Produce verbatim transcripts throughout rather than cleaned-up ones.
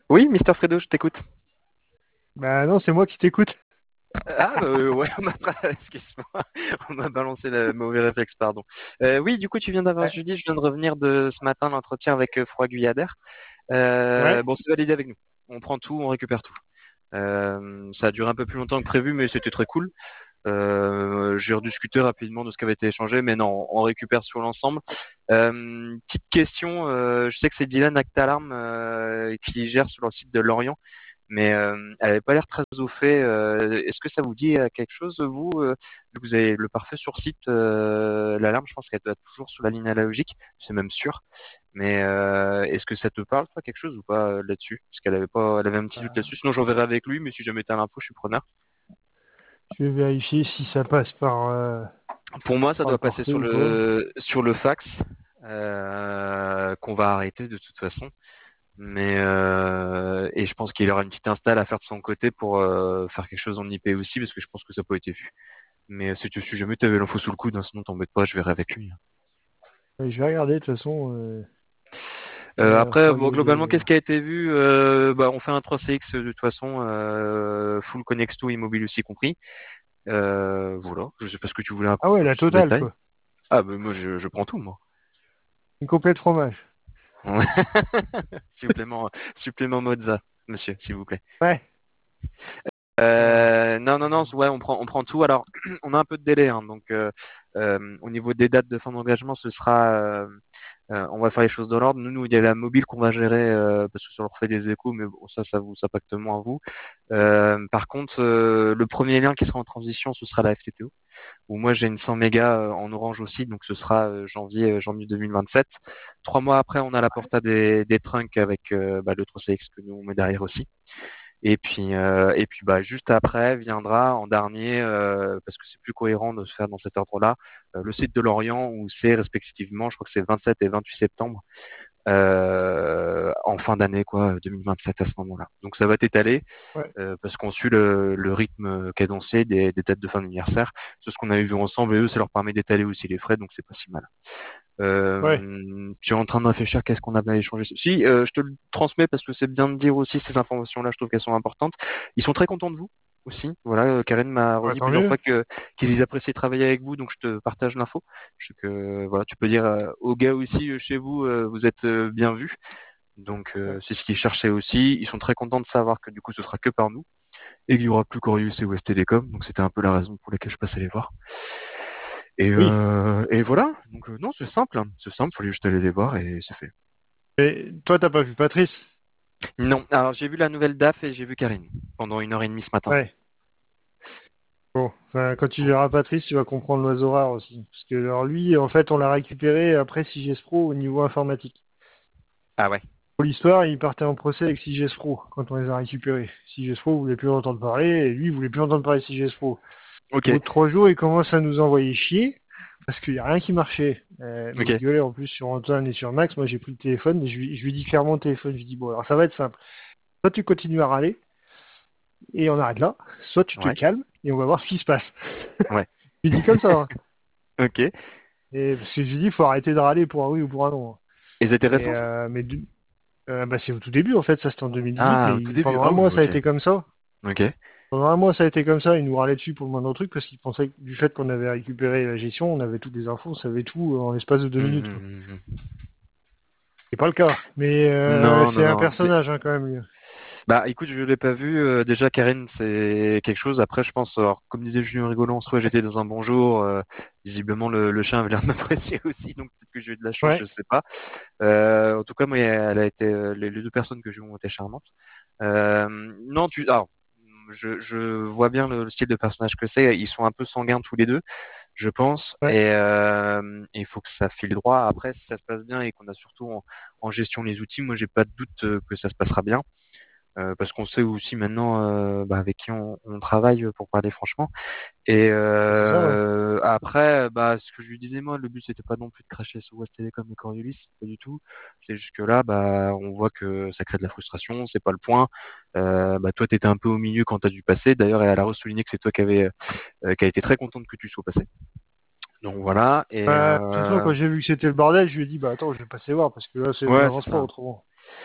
Oui, Mister Fredo, je t'écoute. Bah non, c'est moi qui t'écoute. Ah, bah, euh, ouais, on m'a pas, excuse-moi, on m'a balancé le mauvais réflexe, pardon. Euh, oui, du coup, tu viens d'avoir Ouais. jeudi, je viens de revenir de ce matin l'entretien avec euh, Froid Guyader. Euh, Ouais. bon, c'est validé avec nous. On prend tout, on récupère tout. Euh, ça a duré un peu plus longtemps que prévu, mais c'était très cool. Euh, j'ai rediscuté rapidement de ce qui avait été échangé, mais non, on récupère sur l'ensemble. Euh, petite question, euh, je sais que c'est Dylan Actalarm euh, qui gère sur le site de Lorient. Mais euh, elle avait pas l'air très au fait. Euh, est-ce que ça vous dit euh, quelque chose, vous euh, vu que vous avez le parfait sur site, euh, l'alarme, je pense qu'elle doit être toujours sur la ligne analogique, c'est même sûr. Mais euh, est-ce que ça te parle, toi, quelque chose ou pas euh, là-dessus? Parce qu'elle avait pas, elle avait un petit doute Euh, là-dessus. Sinon, j'en verrai avec lui, mais si jamais t'as l'info, je suis preneur. je vais vérifier si ça passe par, euh, Pour moi, ça par le doit passer parfait sur ou pas. le sur le fax euh, qu'on va arrêter de toute façon. Mais euh, et je pense qu'il aura une petite install à faire de son côté pour euh, faire quelque chose en I P aussi, parce que je pense que ça n'a pas été vu. Mais euh, si tu si jamais t'avais l'info sous le coude, hein, sinon t'embête pas, je verrai avec lui. Ouais, je vais regarder de toute façon. Euh, Euh, euh, après, Frog bon, globalement, Guyader. qu'est-ce qui a été vu? Euh, bah, on fait un trois C X de toute façon, euh, full Connexto immobile aussi compris. Euh, voilà, je sais pas ce que tu voulais un peu Ah ouais, la plus en totale détail. quoi. Ah, bah, moi, je, je prends tout, moi. Une complète fromage. Ouais. Supplément, supplément Mozza, monsieur, s'il vous plaît. Ouais. Alors. Euh, non, non, non, ouais, on prend, on prend tout. Alors, on a un peu de délai, hein, donc euh, euh, au niveau des dates de fin d'engagement, ce sera, euh, euh, on va faire les choses dans l'ordre. Nous, nous, il y a la mobile qu'on va gérer euh, parce que ça leur fait des échos, mais bon, ça, ça vous impacte moins à vous. Euh, par contre, euh, le premier lien qui sera en transition, ce sera la F T T O. Où moi, j'ai une cent mégas euh, en orange aussi, donc ce sera euh, janvier, euh, janvier deux mille vingt-sept. Trois mois après, on a la porta des, des trunks avec euh, bah, le trois C X que nous on met derrière aussi. Et puis, euh, et puis bah, juste après viendra en dernier, euh, parce que c'est plus cohérent de se faire dans cet ordre-là, euh, le site de Lorient où c'est respectivement, je crois que c'est vingt-sept et vingt-huit septembre, euh, en fin d'année, quoi, deux mille vingt-sept à ce moment-là. Donc ça va t'étaler, Ouais. euh, parce qu'on suit le, le rythme cadencé des, des dates de fin d'anniversaire. C'est ce qu'on avait vu ensemble et eux, ça leur permet d'étaler aussi les frais, donc c'est pas si mal. Ouais. Euh, tu es en train de réfléchir qu'est-ce qu'on avait échangé. Si, euh, je te le transmets parce que c'est bien de dire aussi ces informations-là, je trouve qu'elles sont importantes. Ils sont très contents de vous aussi. Voilà, euh, Karen m'a Ouais, redit tant plusieurs mieux. fois que qu'ils appréciaient travailler avec vous, donc je te partage l'info. Je sais que voilà, tu peux dire euh, aux gars aussi euh, chez vous, euh, vous êtes euh, bien vus. Donc Ouais. euh, c'est ce qu'ils cherchaient aussi. Ils sont très contents de savoir que du coup ce sera que par nous et qu'il y aura plus Corius et West Telecom. Donc c'était un peu la raison pour laquelle je passais les voir. Et, Oui. euh, et voilà. Donc euh, non, c'est simple. Hein. C'est simple. Fallait juste aller les voir et c'est fait. Et toi, t'as pas vu Patrice? Non. Alors j'ai vu la nouvelle D A F et j'ai vu Karine pendant une heure et demie ce matin. Ouais. Bon, enfin, quand tu verras Patrice, tu vas comprendre l'oiseau rare aussi. Parce que alors lui, en fait, on l'a récupéré après six G S Pro au niveau informatique. Ah ouais. Pour l'histoire, il partait en procès avec six G S Pro quand on les a récupérés. six G S Pro voulait plus entendre parler et lui, il voulait plus entendre parler de six G S Pro. Ok. Au bout de trois jours, il commence à nous envoyer chier parce qu'il n'y a rien qui marchait. Euh, mais il Ok. gueulait en plus sur Antoine et sur Max. Moi, j'ai pris le téléphone et je lui, je lui dis clairement au téléphone. Je lui dis, bon, alors ça va être simple. Soit tu continues à râler et on arrête là, soit tu te Ouais. calmes et on va voir ce qui se passe. Ouais. Je lui dis comme ça, hein. Ok. Et parce que je lui dis, il faut arrêter de râler pour un oui ou pour un non, hein. Et c'était Et récent ça? euh, mais euh, bah, c'est au tout début en fait, ça c'était en deux mille dix-huit, Ah, mais au tout il- début. pendant un Ah oui, mois ça a ok. été comme ça. Ok. Pendant un mois ça a été comme ça, il nous râlait dessus pour le moindre truc parce qu'il pensait que du fait qu'on avait récupéré la gestion, on avait toutes les infos, on savait tout en l'espace de deux Hum, minutes, hum, quoi. hum, hum. C'est pas le cas, mais euh, Non, non, c'est un non. Mais personnage hein, quand même lui. bah écoute, je l'ai pas vu. Euh, déjà, Karine, c'est quelque chose. Après, je pense, alors, comme disait Julien rigolant, soit j'étais dans un bon jour. Euh, visiblement, le, le chien avait l'air de m'apprécier aussi, donc peut-être que j'ai eu de la chance, je Ouais, sais pas. Euh, en tout cas, moi, elle a été, euh, les, les deux personnes que j'ai eues ont été charmantes. Euh, non, tu, alors, je, je vois bien le, le style de personnage que c'est. Ils sont un peu sanguins tous les deux, je pense, ouais, et euh, il faut que ça file droit. Après, si ça se passe bien et qu'on a surtout en, en gestion les outils, moi, j'ai pas de doute euh, que ça se passera bien. Euh, parce qu'on sait aussi maintenant euh, bah, avec qui on, on travaille euh, pour parler franchement. Et bah, c'est ça, ouais. euh, après, bah, ce que je lui disais moi, le but c'était pas non plus de cracher sur West Telecom et Coriolis, pas du tout. C'est juste que là, bah, on voit que ça crée de la frustration, c'est pas le point. Euh, bah, toi, t'étais un peu au milieu quand t'as dû passer. D'ailleurs, elle a souligné que c'est toi qui avait, euh, qui a été très contente que tu sois passé. Donc voilà. Et Bah, de toute façon, euh, quand j'ai vu que c'était le bordel, je lui ai dit, bah attends, je vais passer voir parce que là, c'est- on ouais, c'est n'avance pas ça. autrement.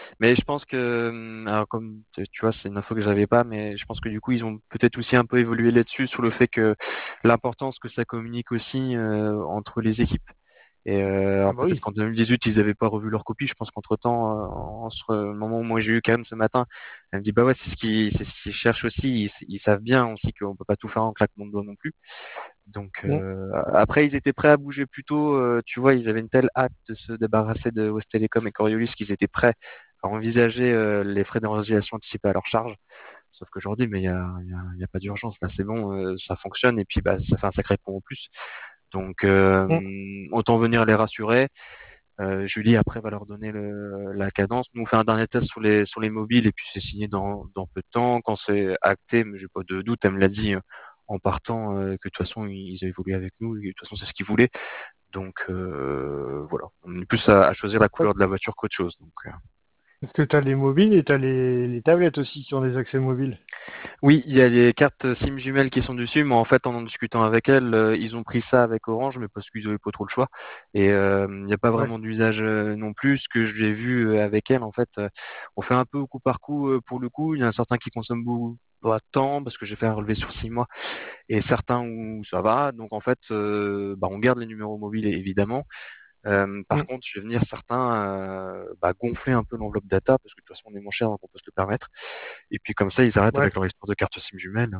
Mais je pense que, hum, alors comme tu tu vois, c'est une info que j'avais pas, mais je pense que du coup, ils ont peut-être aussi un peu évolué là-dessus sur le fait que l'importance que ça communique aussi euh, entre les équipes. Et euh, Ah alors bah peut-être oui. qu'en deux mille dix-huit, ils n'avaient pas revu leur copie. Je pense qu'entre-temps, euh, en ce moment où moi j'ai eu Karen ce matin, elle me dit bah ouais, c'est ce qu'ils c'est ce qu'ils cherchent aussi. Ils, ils savent bien aussi qu'on peut pas tout faire en claquement de doigts non plus. Donc Mm. euh, après, ils étaient prêts à bouger plus tôt. Euh, tu vois, ils avaient une telle hâte de se débarrasser de West Telecom et Coriolis qu'ils étaient prêts à envisager euh, les frais de résiliation anticipés à leur charge. Sauf qu'aujourd'hui, mais il y a, y a, y a pas d'urgence. Là, c'est bon, euh, ça fonctionne et puis bah ça fait un sacré pont en plus. Donc euh, Mm. autant venir les rassurer. Euh, Julie après va leur donner le, la cadence. Nous on fait un dernier test sur les sur les mobiles et puis c'est signé dans, dans peu de temps. Quand c'est acté, mais j'ai pas de doute, elle me l'a dit euh, en partant euh, que de toute façon ils ont évolué avec nous et que de toute façon c'est ce qu'ils voulaient. Donc euh, voilà, on est plus à, à choisir la couleur de la voiture qu'autre chose. Donc euh, Parce que t'as les mobiles et t'as les, les tablettes aussi qui ont des accès mobiles. oui, il y a les cartes SIM jumelles qui sont dessus, mais en fait, en en discutant avec elles, euh, ils ont pris ça avec Orange, mais parce qu'ils avaient pas trop le choix. Et euh, il n'y a pas Ouais. vraiment d'usage euh, non plus. Ce que j'ai vu euh, avec elles, en fait, euh, on fait un peu au coup par coup euh, pour le coup. Il y en a certains qui consomment beaucoup, pas tant, parce que j'ai fait un relevé sur six mois, et certains où ça va. Donc en fait, euh, bah, on garde les numéros mobiles évidemment. Euh, par Mm. contre, je vais venir certains euh, bah, gonfler un peu l'enveloppe data, parce que de toute façon, on est moins cher, donc on peut se le permettre. Et puis comme ça, ils arrêtent Ouais. avec leur histoire de carte SIM jumelle.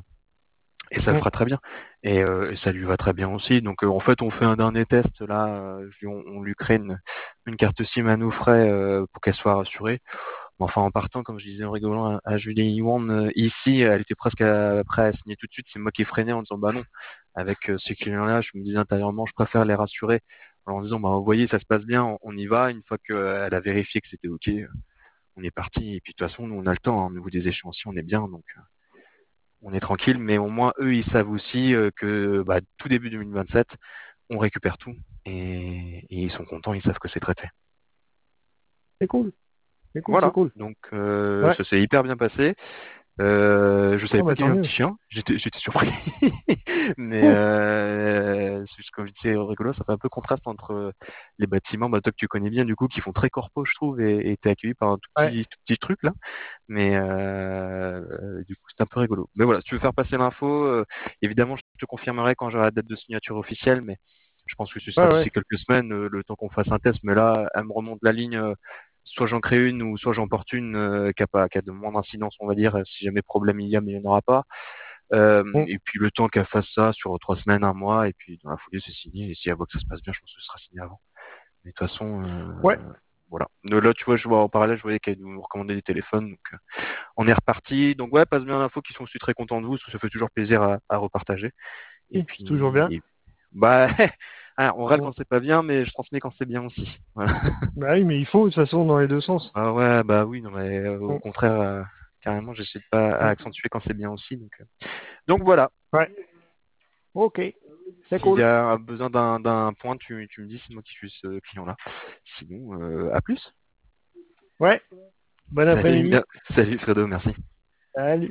Et ça le Mm. fera très bien. Et, euh, et ça lui va très bien aussi. Donc euh, en fait, on fait un dernier test là. Euh, je lui- on, on lui crée une, une carte SIM à nos frais euh, pour qu'elle soit rassurée. Mais enfin, en partant, comme je disais en rigolant à, à Julie Iwan, euh, ici, elle était presque à, prête à signer tout de suite. C'est moi qui ai freiné en disant bah non. Avec euh, ces clients-là, je me disais intérieurement, je préfère les rassurer en leur disant bah vous voyez, ça se passe bien, on, on y va. Une fois qu'elle a vérifié que c'était ok, euh, on est parti. Et puis de toute façon, nous on a le temps. Hein, au niveau des échéanciers, on est bien. Donc euh, on est tranquille, mais au moins eux, ils savent aussi euh, que bah, tout début deux mille vingt-sept, on récupère tout et, et ils sont contents, ils savent que c'est traité. C'est cool. C'est cool, c'est Voilà, cool. donc euh, Ouais. ça s'est hyper bien passé. Euh, je savais Ah pas bah qu'il y tant avait un mieux. petit chien, j'étais j'étais surpris. Mais Mm. euh, c'est juste comme je disais, rigolo, ça fait un peu contraste entre les bâtiments, bah, toi que tu connais bien du coup, qui font très corpo, je trouve, et et t'es accueilli par un tout Ouais. petit tout petit truc là. Mais euh, euh, du coup, c'est un peu rigolo. Mais voilà, si tu veux faire passer l'info, euh, évidemment, je te confirmerai quand j'aurai la date de signature officielle, mais je pense que ce sera Ouais, d'ici ouais. quelques semaines, euh, le temps qu'on fasse un test. Mais là, elle me remonte la ligne, euh, soit j'en crée une ou soit j'en porte une euh, qui a pas, qui a de moins d'incidence, on va dire, euh, si jamais problème il y a, mais il n'y en aura pas. Euh, Mm. et puis le temps qu'elle fasse ça sur trois semaines, un mois, et puis dans la foulée, c'est signé. Et si elle voit que ça se passe bien, je pense que ce sera signé avant. Mais de toute façon, Ouais. euh, voilà. De là, tu vois, je vois en parallèle, je voyais qu'elle nous recommandait des téléphones, donc euh, on est reparti. Donc ouais, passe bien l'info qu'ils sont aussi très contents de vous, parce que ça fait toujours plaisir à, à repartager. Et Oui, c'est toujours puis, bien. et- bah, ah, on râle Mm. quand c'est pas bien, mais je transmets quand c'est bien aussi. Voilà. Bah oui, mais il faut, de toute façon, dans les deux sens. Ah ouais, bah oui, non mais euh, au Mm. contraire, euh, carrément, j'essaie de pas à Mm. accentuer quand c'est bien aussi. Donc, euh. Donc voilà. Ouais. Ok. C'est S'il y cool. a besoin d'un d'un point, tu, tu me dis, c'est moi qui suis ce client-là. Sinon, euh, à plus. Ouais. Bon Salut, après-midi. salut Fredo, merci. Salut.